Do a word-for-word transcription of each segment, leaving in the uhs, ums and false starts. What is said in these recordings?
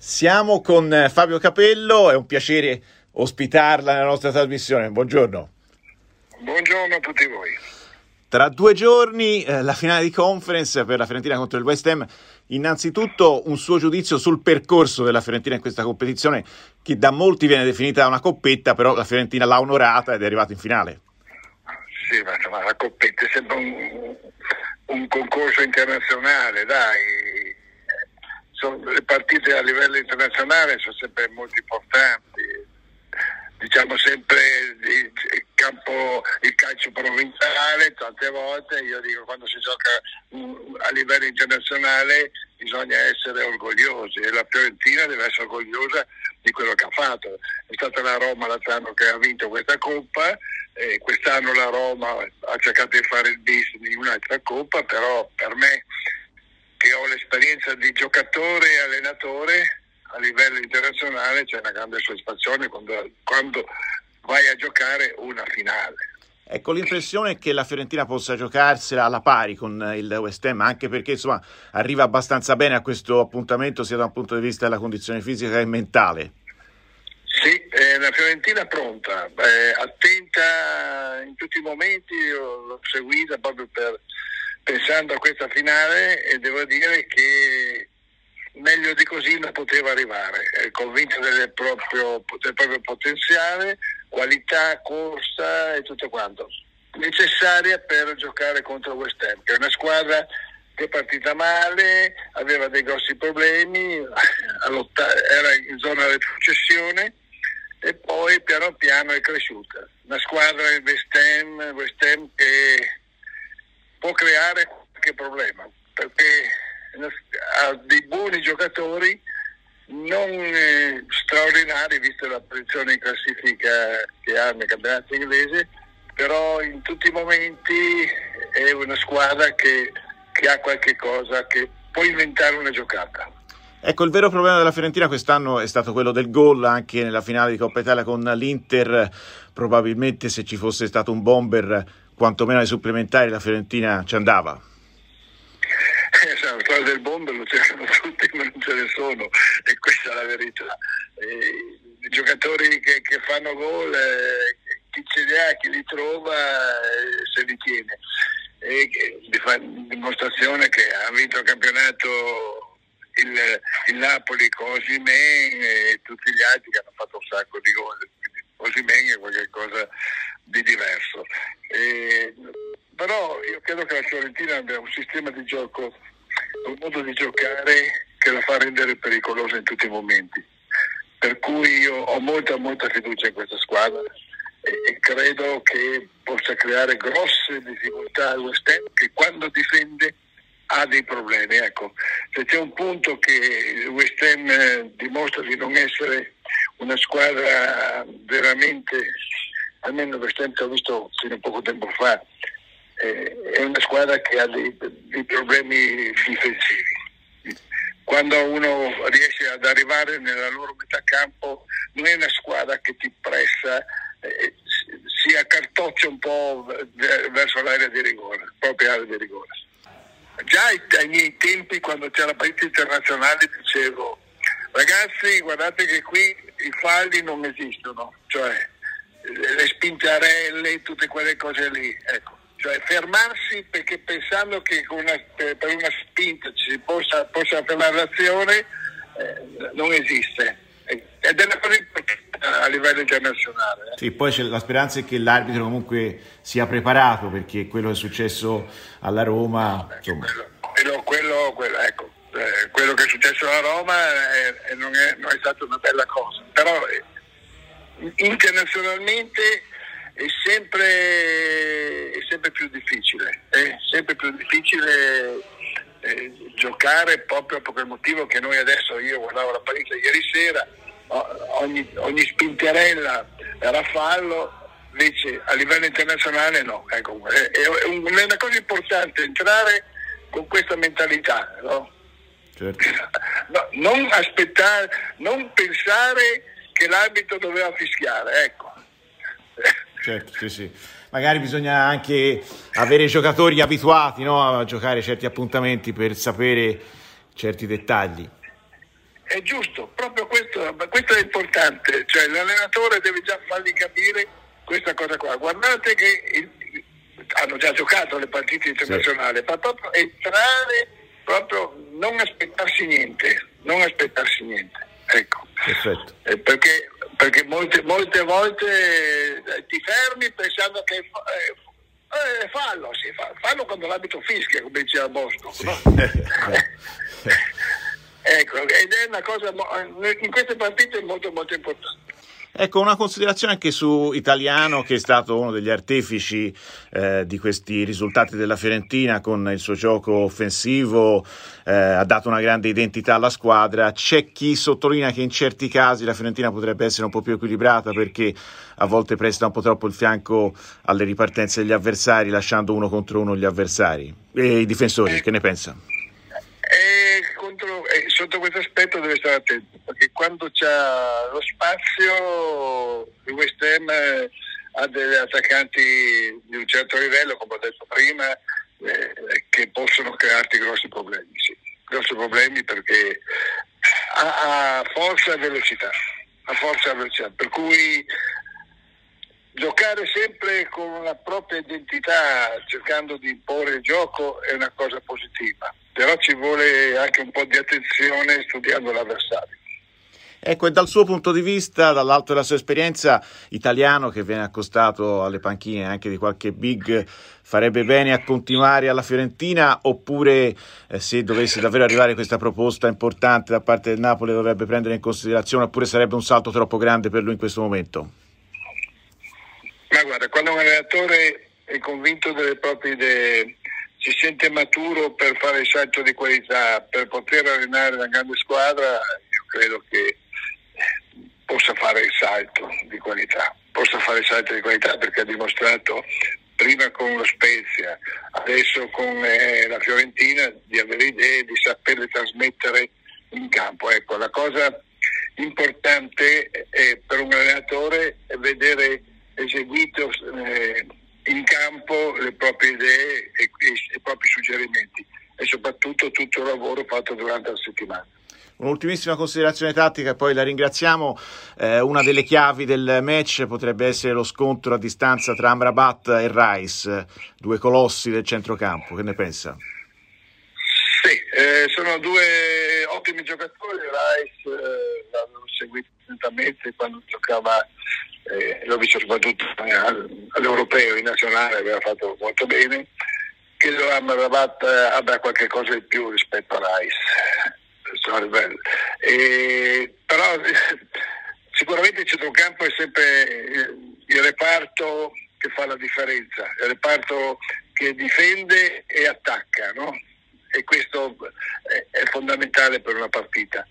Siamo con Fabio Capello, è un piacere ospitarla nella nostra trasmissione. Buongiorno. Buongiorno a tutti voi. Tra due giorni eh, la finale di conference per la Fiorentina contro il West Ham. Innanzitutto un suo giudizio sul percorso della Fiorentina in questa competizione, che da molti viene definita una coppetta, però la Fiorentina l'ha onorata ed è arrivata in finale. Sì, ma insomma, la coppetta è sempre un, un concorso internazionale, dai. Sono, le partite a livello internazionale sono sempre molto importanti, diciamo sempre il campo, il calcio provinciale, tante volte io dico quando si gioca a livello internazionale bisogna essere orgogliosi e la Fiorentina deve essere orgogliosa di quello che ha fatto. È stata la Roma l'anno che ha vinto questa Coppa, e quest'anno la Roma ha cercato di fare il bis di un'altra Coppa, però per me, che ho l'esperienza di giocatore e allenatore, a livello internazionale c'è una grande soddisfazione quando, quando vai a giocare una finale. Ecco, l'impressione è che la Fiorentina possa giocarsela alla pari con il West Ham, anche perché insomma arriva abbastanza bene a questo appuntamento sia da un punto di vista della condizione fisica che mentale. Sì, eh, la Fiorentina è pronta, eh, attenta in tutti i momenti, io l'ho seguita proprio per pensando a questa finale e devo dire che meglio di così non poteva arrivare, è convinto del proprio, del proprio potenziale, qualità, corsa e tutto quanto necessaria per giocare contro West Ham, che è una squadra che è partita male, aveva dei grossi problemi, era in zona di retrocessione e poi piano piano è cresciuta. Una squadra del West Ham, West Ham che può creare qualche problema perché ha dei buoni giocatori non eh, straordinari visto la posizione in classifica che ha nel campionato inglese, però in tutti i momenti è una squadra che, che ha qualche cosa, che può inventare una giocata. Ecco, il vero problema della Fiorentina quest'anno è stato quello del gol, anche nella finale di Coppa Italia con l'Inter. Probabilmente se ci fosse stato un bomber quantomeno ai supplementari la Fiorentina ci andava. La storia del bomber lo c'erano tutti ma non ce ne sono, e questa è la verità. Eh, i giocatori che, che fanno gol, eh, chi ce li ha, chi li trova, eh, se li tiene. E che, dimostrazione che ha vinto il campionato il, il Napoli con Osimhen e tutti gli altri che hanno fatto un sacco di gol. Osimhen è qualcosa di diverso. Eh, però io credo che la Fiorentina abbia un sistema di gioco, un modo di giocare che la fa rendere pericolosa in tutti i momenti, per cui io ho molta molta fiducia in questa squadra e, e credo che possa creare grosse difficoltà al West Ham, che quando difende ha dei problemi. Ecco, se c'è un punto che il West Ham eh, dimostra di non essere una squadra veramente, almeno il West Ham che ho visto fino a poco tempo fa, è una squadra che ha dei, dei problemi difensivi. Quando uno riesce ad arrivare nella loro metà campo non è una squadra che ti pressa, eh, si accartoccia un po' verso l'area di rigore, proprio area di rigore. Già ai, ai miei tempi, quando c'era partita internazionale, dicevo ragazzi guardate che qui i falli non esistono, cioè le spintarelle, tutte quelle cose lì, ecco. Cioè fermarsi perché pensando che con una, per una spinta ci possa, possa fermare l'azione eh, non esiste, ed è una cosa importante a livello internazionale. Eh. Sì, poi c'è la speranza è che l'arbitro comunque sia preparato, perché quello che è successo alla Roma, no, insomma. Quello, quello, quello, ecco, eh, quello che è successo alla Roma è, è, non, è, non è stata una bella cosa, però eh, internazionalmente è sempre, è sempre più difficile, è sempre più difficile eh, giocare proprio per quel motivo che noi adesso, io guardavo la partita ieri sera, ogni, ogni spinterella era fallo, invece a livello internazionale no, ecco, è, è una cosa importante entrare con questa mentalità, no? Certo. No, non aspettare, non pensare che l'arbitro doveva fischiare, ecco. Certo, sì, sì. Magari bisogna anche avere giocatori abituati, no, a giocare certi appuntamenti per sapere certi dettagli. è giusto, proprio questo, questo è importante, cioè l'allenatore deve già fargli capire questa cosa qua. Guardate che il, hanno già giocato le partite internazionali, sì. Ma proprio entrare, proprio non aspettarsi niente, non aspettarsi niente, ecco. Perfetto. Eh, perché, perché molte, molte volte eh, ti fermi pensando che eh, eh, fallo, sì, fallo quando l'abito fischia, come diceva Bosco, sì. No? Ecco, ed è una cosa in queste partite molto molto importante. Ecco, una considerazione anche su Italiano, che è stato uno degli artefici eh, di questi risultati della Fiorentina con il suo gioco offensivo, eh, ha dato una grande identità alla squadra. C'è chi sottolinea che in certi casi la Fiorentina potrebbe essere un po' più equilibrata perché a volte presta un po' troppo il fianco alle ripartenze degli avversari, lasciando uno contro uno gli avversari e i difensori. Eh. Che ne pensa? Eh, sotto questo aspetto deve stare attento, perché quando c'è lo spazio il West Ham eh, ha degli attaccanti di un certo livello, come ho detto prima, eh, che possono crearti grossi problemi, sì. grossi problemi perché ha, ha forza e velocità, ha forza e velocità, per cui giocare sempre con la propria identità, cercando di imporre il gioco, è una cosa positiva. Però ci vuole anche un po' di attenzione studiando l'avversario. Ecco, e dal suo punto di vista, dall'alto della sua esperienza, Italiano, che viene accostato alle panchine anche di qualche big, farebbe bene a continuare alla Fiorentina, oppure eh, se dovesse davvero arrivare questa proposta importante da parte del Napoli dovrebbe prendere in considerazione, oppure sarebbe un salto troppo grande per lui in questo momento? Ma guarda, quando un allenatore è convinto delle proprie idee, si sente maturo per fare il salto di qualità, per poter allenare una grande squadra, io credo che possa fare il salto di qualità, possa fare il salto di qualità perché ha dimostrato prima con lo Spezia, adesso con eh, la Fiorentina di avere idee, di saperle trasmettere in campo. Ecco, la cosa importante è, per un allenatore è vedere eseguito eh, in campo le proprie idee e, e i propri suggerimenti e soprattutto tutto il lavoro fatto durante la settimana. Un'ultimissima considerazione tattica e poi la ringraziamo. Eh, una delle chiavi del match potrebbe essere lo scontro a distanza tra Amrabat e Rice, due colossi del centrocampo. Che ne pensa? Sì, eh, sono due ottimi giocatori. Rice eh, l'avevo seguito attentamente quando giocava. Eh, l'ho visto soprattutto all'europeo, in nazionale aveva fatto molto bene. Credo che Amrabat abbia qualche cosa di più rispetto a Rice, e, però sicuramente il centrocampo è sempre il reparto che fa la differenza, il reparto che difende e attacca, no? E questo è, è fondamentale per una partita.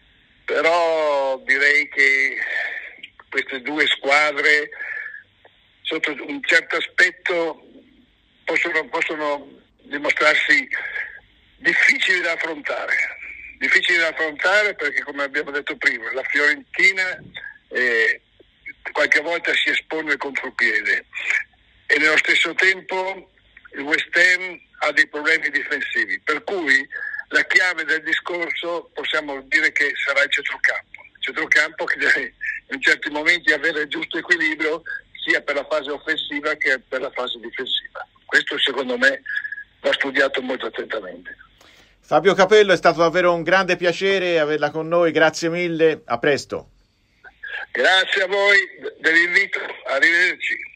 Però direi che queste due squadre sotto un certo aspetto possono, possono dimostrarsi difficili da affrontare, difficili da affrontare perché, come abbiamo detto prima, la Fiorentina eh, qualche volta si espone il contropiede e nello stesso tempo il West Ham ha dei problemi difensivi, per cui la chiave del discorso possiamo dire che sarà il centrocampo. centrocampo che deve in certi momenti avere il giusto equilibrio sia per la fase offensiva che per la fase difensiva. Questo secondo me va studiato molto attentamente. Fabio Capello, è stato davvero un grande piacere averla con noi, grazie mille, a presto. Grazie a voi dell'invito, arrivederci.